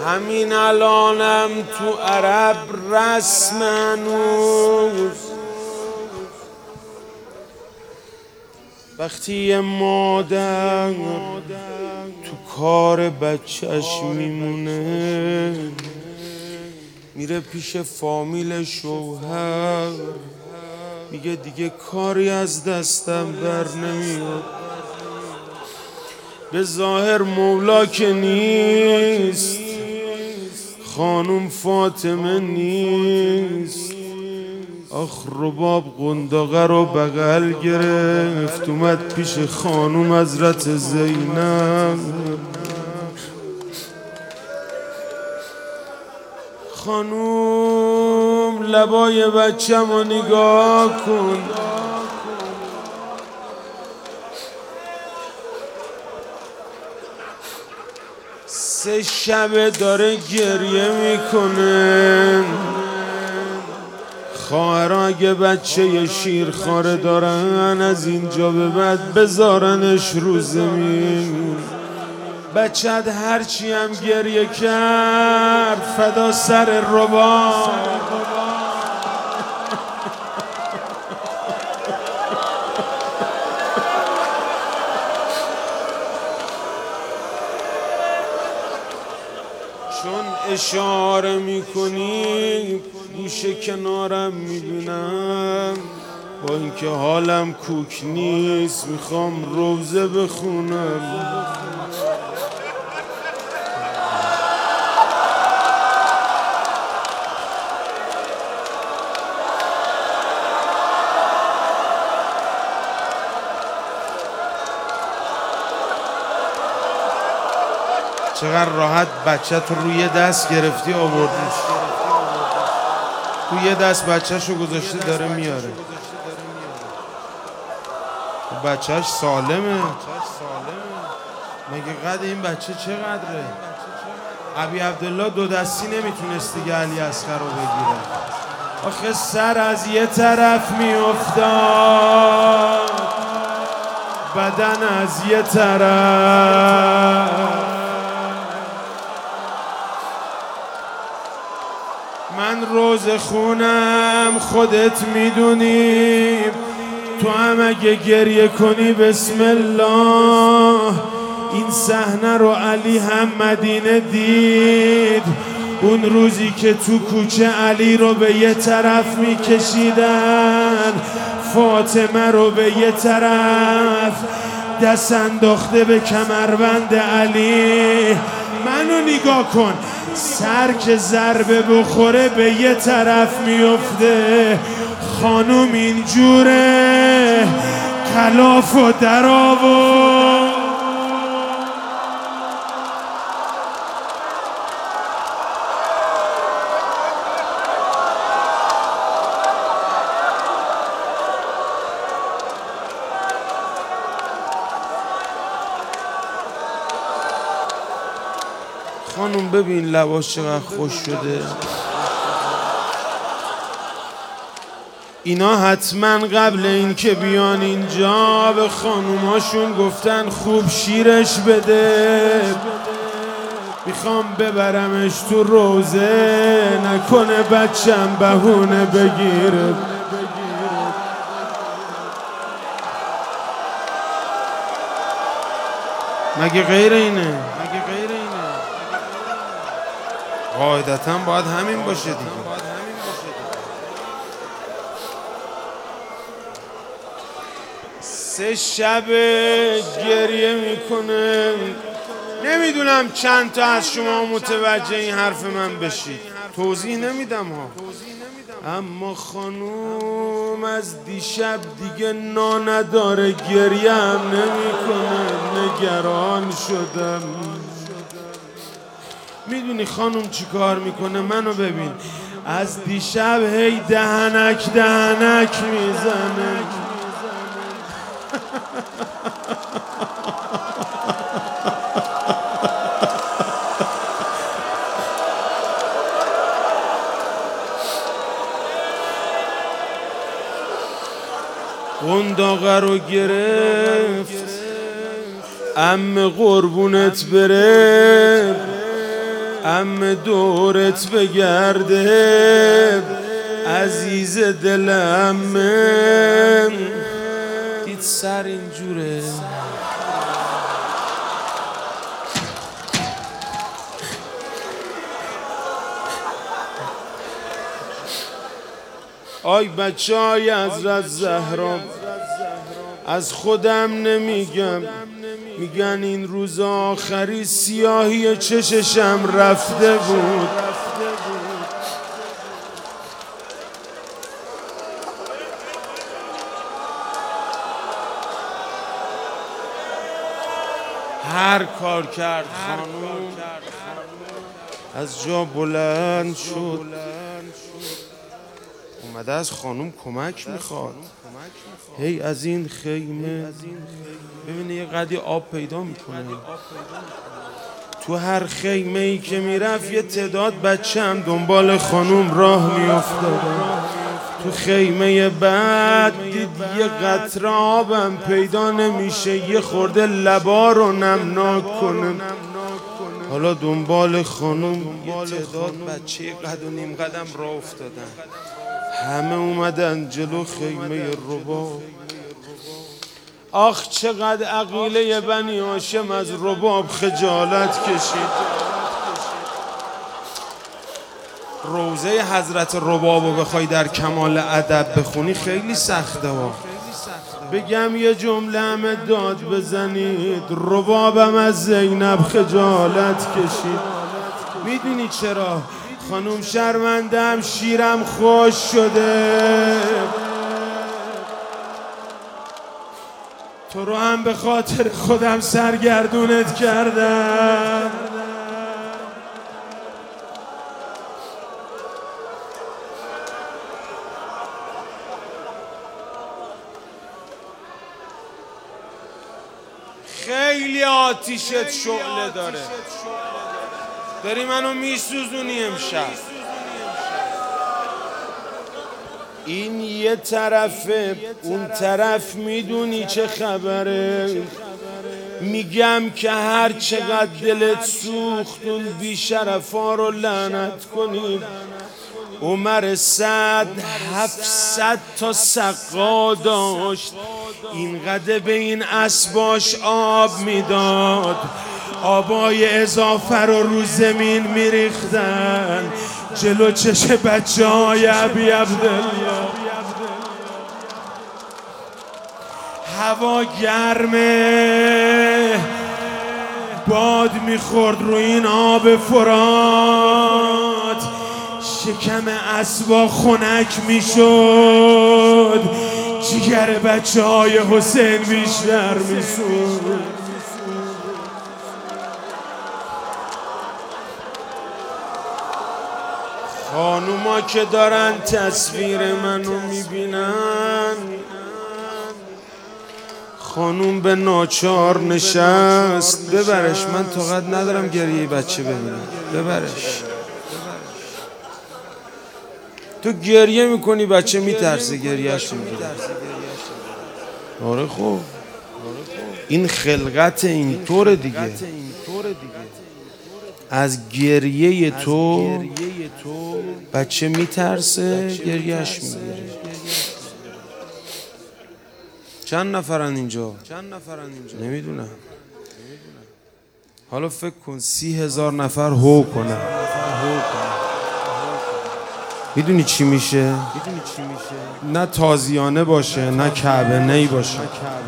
همین الانم تو عرب رسم هنوز، وقتی یه مادر تو کار بچهش میمونه میره پیش فامیل شوهر، میگه دیگه کاری از دستم بر نمیاد. به ظاهر مولا که نیست، خانم فاطمه نیست. آخ رباب قنداقه رو بغل گرفت اومد پیش خانم حضرت زینب. خانوم لبای بچم رو نگاه کن، سه شبه داره گریه میکنه. خواهرها اگه بچه شیرخواره دارن از اینجا به بعد بذارنش رو زمین. بچت هرچی هم گریه کرد فدا سر رباب. چون اشاره میکنی گوشه کنارم میبینم، با اینکه حالم کوک نیست میخوام روزه بخونم. چقدر راحت بچه تو روی دست گرفتی آوردیش، روی دست بچه‌شو گذاشته داره میاره. بچهش سالمه مگه؟ قد این بچه چقدره؟ ابی عبدالله دو دستی نمیتونست دیگه علی اصغر رو بگیره. آخه سر از یه طرف میافتاد بدن از یه طرف. من روز خونم خودت میدونی، تو هم اگه گریه کنی بسم الله. این صحنه رو علی هم مدینه دید، اون روزی که تو کوچه علی رو به یه طرف میکشیدن، فاطمه رو به یه طرف، دست انداخته به کمربند علی. منو نگاه کن، سر که ضربه بخوره به یه طرف میفته. خانوم اینجوره خلاف و در آورد. خانوم ببین لباس چقدر خوش شده. اینا حتما قبل این که بیان اینجا به خانوماشون گفتن خوب شیرش بده، میخوام ببرمش تو روزه نکنه بچم بهونه بگیره. مگه غیر اینه؟ قاعدتا باید همین باشه دیگه. سه شب گریه میکنه. نمیدونم چند تا از شما متوجه این حرف من بشید، توضیح نمیدم ها. اما خانوم از دیشب دیگه نا نداره، گریه هم نمیکنه. نگران شدم. میدونی خانوم چی کار میکنه؟ منو ببین، از دیشب هی دهنک دهنک میزنه. قنداقه رو گرفت، عمه قربونت بره، ام دورت بگرده عزیز دلم. دید سر اینجوره، آی بچه های حضرت زهرا، از خودم نمیگم، میگن این روز آخری سیاهی چششم رفته بود. هر کار کرد خانوم از جا بلند شد، اومده از خانوم کمک میخواد. هی از این خیمه ببینه یه قدری آب پیدا میکنه. تو هر خیمه ای که میرفت یه تعداد بچه هم دنبال خانوم راه میافتادن. تو خیمه بعد دید یه قطره آبم پیدا نمیشه یه خورده لبا رو نمناک کنه. حالا دنبال خانوم یه تعداد بچه قد و نیم قدم راه افتادن. همه اومدن جلو خیمه رباب. آخ چقدر عقیله بنی هاشم از رباب خجالت کشید. روزه حضرت ربابو بخوای در کمال ادب بخونی خیلی سخته ها. بگم یه جمله همه داد بزنید، ربابم از زینب خجالت کشید. میدونی چرا؟ خانوم شرمندم، شیرم خوش شده، تو رو هم به خاطر خودم سرگردونت کردم. خیلی آتیشت شعله داره، داری منو میسوزونی امشب. این یه طرفه، اون طرف میدونی چه خبره. میگم که هر چقدر دلت سوخت اون بیشرفا رو لعنت کنید. عمر سعد 700 تا سقا داشت، اینقدر به این اسباش آب میداد، آبای اضافه رو زمین میریختن جلو چش بچه های ابی عبدالله. هوا گرمه، باد میخورد رو این آب فرات، شکم اسبا خنک میشد، جگر بچه های حسین بیشتر میسود. خانوما که دارن تصویر منو میبینن، خانوم به ناچار نشست ببرش، من طاقت ندارم گریه بچه ببینم، ببرش. تو گریه میکنی بچه میترسه گریهش میگیره. آره خب این خلقت اینطوره دیگه، از گریه تو بچه میترسه گریهش میگیره. چند نفرن اینجا؟ نمیدونم. حالا فکر کن 30,000 نفر هو کنن، میدونی چی میشه؟ نه تازیانه باشه، نه کعبه نی باشه،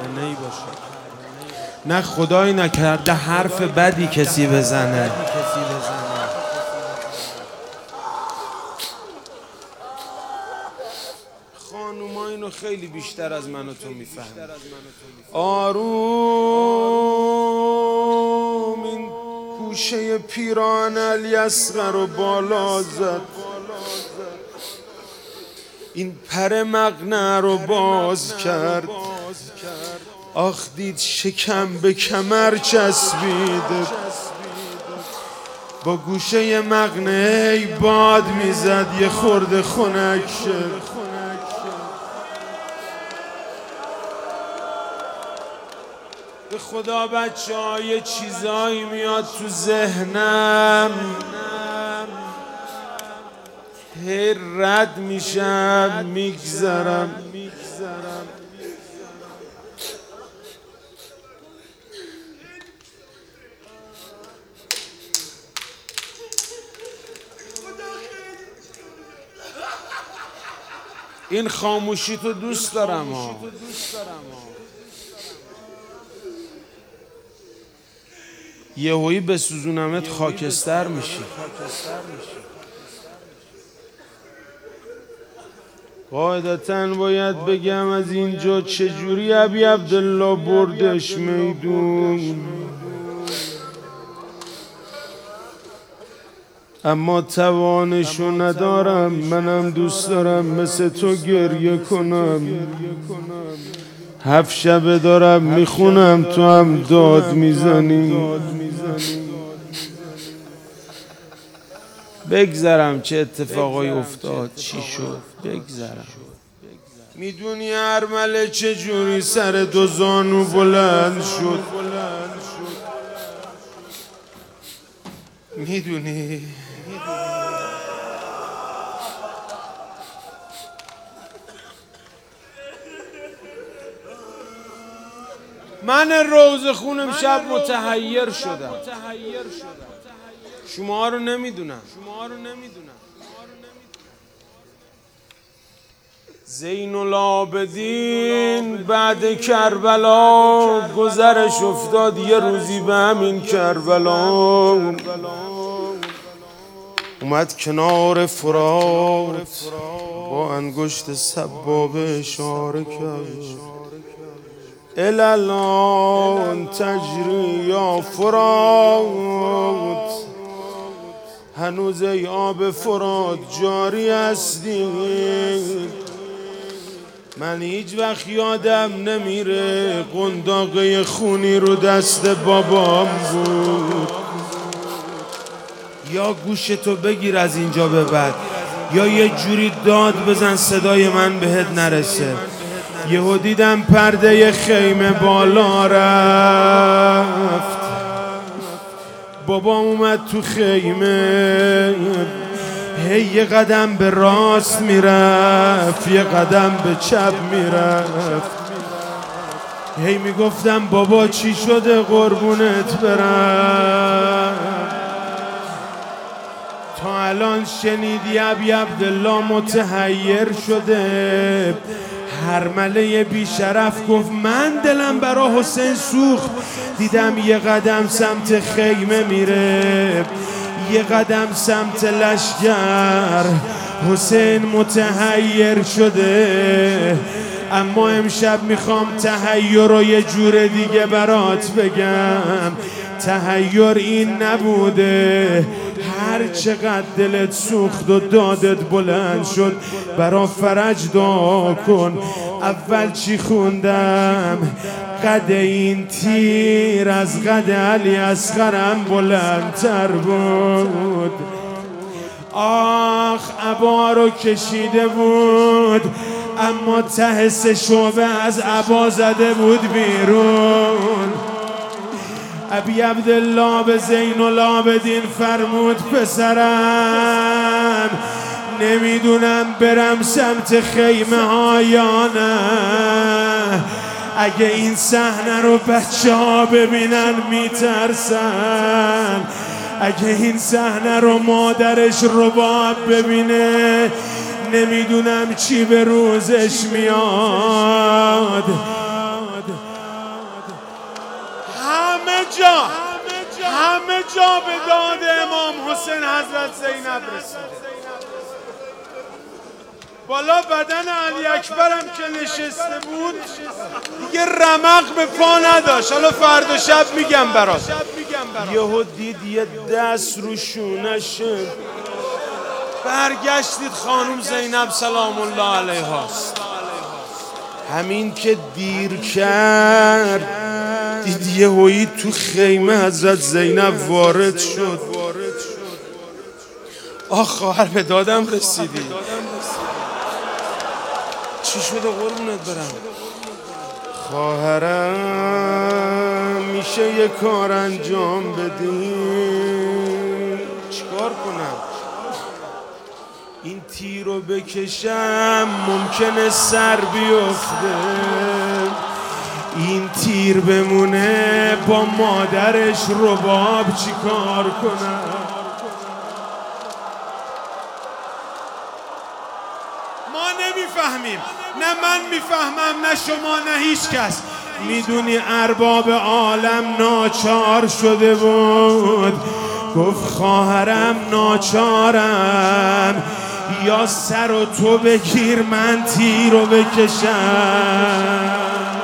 نه خدایی نکرده حرف بدی کسی بزنه. خانوما اینو خیلی بیشتر از من و تو میفهمن. آروم این گوشه پیران الیصغر رو بالا زد، این پر مقنعه رو باز کرد. آخ دید شکم به کمر چسبیده، با گوشه مقنعه باد میزد یه خورده خنک شد. به خدا بچه ها یه چیزایی میاد تو ذهنم هی رد میشم میگذرم. این خاموشی تو دوست دارم ها. یهویی بسوزونمت خاکستر میشی. قاعدتاً باید بگم از اینجا چجوری ابی عبدالله بردش میدون، اما توانشو ندارم. منم دوست دارم مثل تو گریه کنم. 7 شبه دارم میخونم تو هم داد میزنی. بگذرم چه اتفاقایی افتاد چی شد بگذرم. میدونی ارمله چجوری سر 2 زانو بلند شد؟ میدونی من روز خونم شب متحیر شدم. شما رو نمیدونم. زین العابدین بعد کربلا گذرش افتاد یه روزی به همین کربلا. اومد کنار فرات با انگشت سبابه اشاره کرد. الالان تجری یا فرات، هنوز ای آب فرات جاری هستی. من هیچ وقت یادم نمیره قنداقه خونی رو دست بابام بود. یا گوشتو بگیر از اینجا به بعد یا یه جوری داد بزن صدای من بهت نرسه. یهو دیدم پرده خیمه بالا رفت. بابام اومد تو خیمه، هی یه قدم به راست میرفت یه قدم به چپ میرفت. هی میگفتم بابا چی شده قربونت برم؟ تا الان شنیدی ابی عبدالله متحیر شده. هرمله بیشرف گفت من دلم برا حسین سوخت. دیدم یه قدم سمت خیمه میره یه قدم سمت لشگر. حسین متحیر شده. اما امشب میخوام تحیر رو یه جور دیگه برات بگم. تحیر این نبوده هر چقدر دلت سوخت و دادت بلند شد برا فرج دعا کن. اول چی خوندم؟ قد این تیر از قد علی اصغرم بلندتر بود. آخ عبا رو کشیده بود اما ته 3 شعبه از عبا زده بود بیرون. ابی عبدالله به زین العابدین فرمود پسرم نمیدونم برم سمت خیمه ها یا نه. اگه این صحنه رو بچه ها ببینن میترسن. اگه این صحنه رو مادرش رباب ببینه نمیدونم چی به روزش میاد. همه جا به داد امام حسین حضرت زینب رسیده. بالا بدن علی اکبرم که نشسته بود دیگه رمق به پا نداشت. حالا فردا شب میگم برات. یهو دید یه دست رو شونشه. برگشتید خانم زینب سلام الله علیهاست. همین که دیر کرد دید یهویی تو خیمه حضرت زینب وارد شد. آخ خواهر به دادم رسیدی. چی شده قربونت برم؟ خواهرم میشه یه کار انجام بدی؟ چیکار کنم؟ این تیر رو بکشم ممکنه سر بیفته، این تیر بمونه با مادرش رباب چیکار کنم؟ ما نمیفهمیم، نه من میفهمم نه شما نه هیچ کس. میدونی ارباب عالم ناچار شده بود، گفت خواهرم ناچارم، یا سر و تو بگیر من تیر رو بکشم.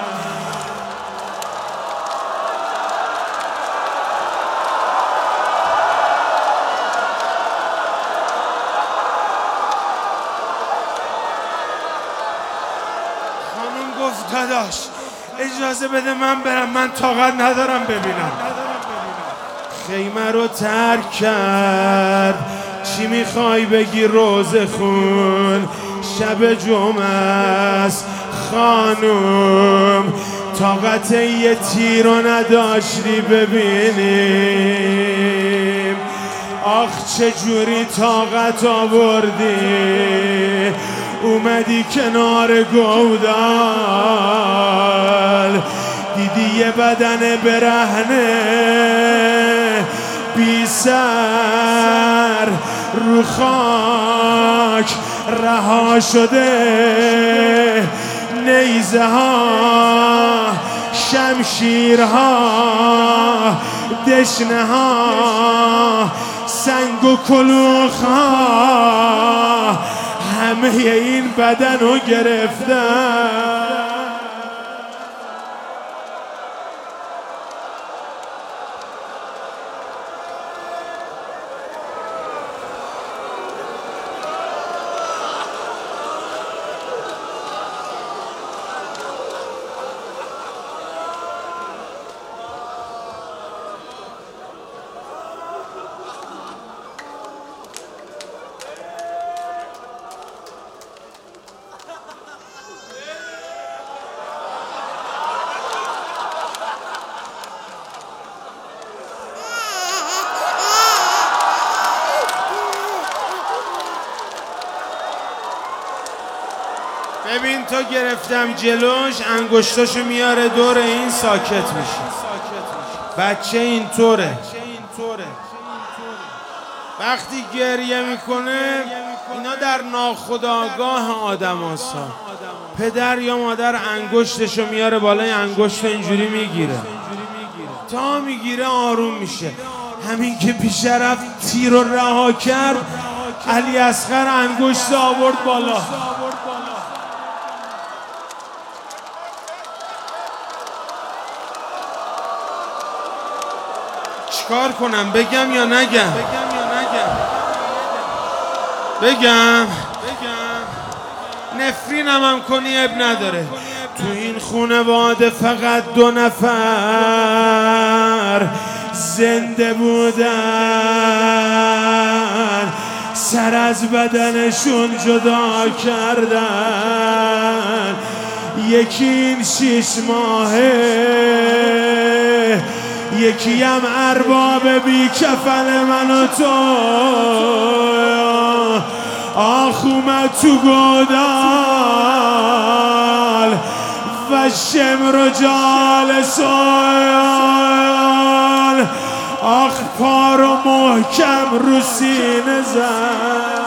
گفت داداش اجازه بده من برم، من طاقت ندارم ببینم. خیمه رو ترک کرد، چی میخوای بگی روزه خون؟ شب جمعه است خانوم، طاقت یه تیر رو نداشتی ببینیم. آخ چجوری طاقت آوردی اومدی کنار گودال، دیدی یه بدن برهنه بی سر رو خاک رها شده، نیزه ها شمشیرها دشنه ها سنگ و کلوخ ها همه این بدن رو گرفتن. ببین تا گرفتم جلوش انگشتاشو میاره دور این ساکت میشه. بچه اینطوره، وقتی گریه میکنه اینا در ناخودآگاه آدم هستن. پدر یا مادر انگشتشو میاره بالای انگشت اینجوری میگیره تا میگیره آروم میشه. همین که پیش رفت تیر رو رها کرد، علی اصغر انگشت آورد بالا. چیکار کنم؟ بگم یا نگم؟ بگم نفرینم هم کنی اب نداره. تو این خونواده فقط 2 نفر زنده بودن، سر از بدنشون جدا کردن. یکی این 6 ماهه، یکی هم ارباب بی کفن من و تو. آخ اومد تو گودال و شمر و جال سال، آخ پا رو محکم رو سینه زد.